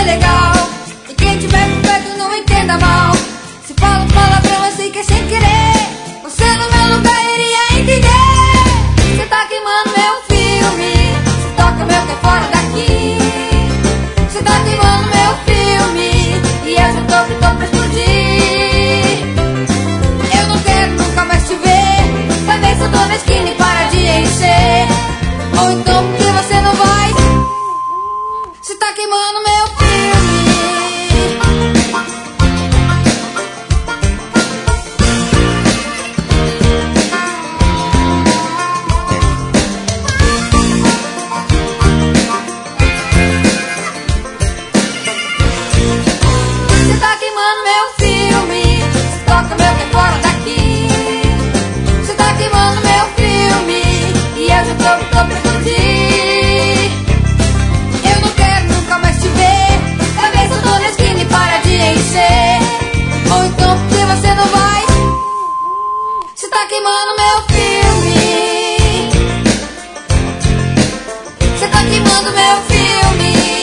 legal. E quem tiver por perto não entenda mal. Se fala um palavrão eu sei que é sem querer. Você no meu lugar iria entender. Você tá queimando meu filme. Se toca meu que é fora daqui. Você tá queimando meu filme. E eu já tô pra explodir. Eu não quero nunca mais te ver. Vai ver se eu tô na esquina e para de encher. Ou então porque você não vai. Você tá queimando meu filme. Você tá queimando meu filme. Se toca meu que é fora daqui. Você tá queimando meu filme. E eu já tô pra explodir. Eu não quero nunca mais te ver. Vai ver se eu tô na esquina e para de encher. Ou então porque você não vai. Você tá queimando meu filme. Você tá queimando meu filme.